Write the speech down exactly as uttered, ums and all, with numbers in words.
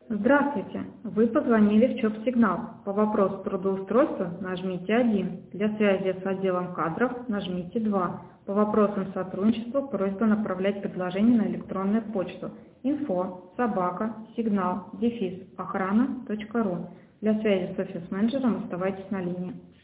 Здравствуйте! Вы позвонили в ЧОП-сигнал. По вопросу трудоустройства нажмите один. Для связи с отделом кадров нажмите два. По вопросам сотрудничества просьба направлять предложение на электронную почту info собака сигнал дефис охрана точка ру. Для связи с офис-менеджером оставайтесь на линии.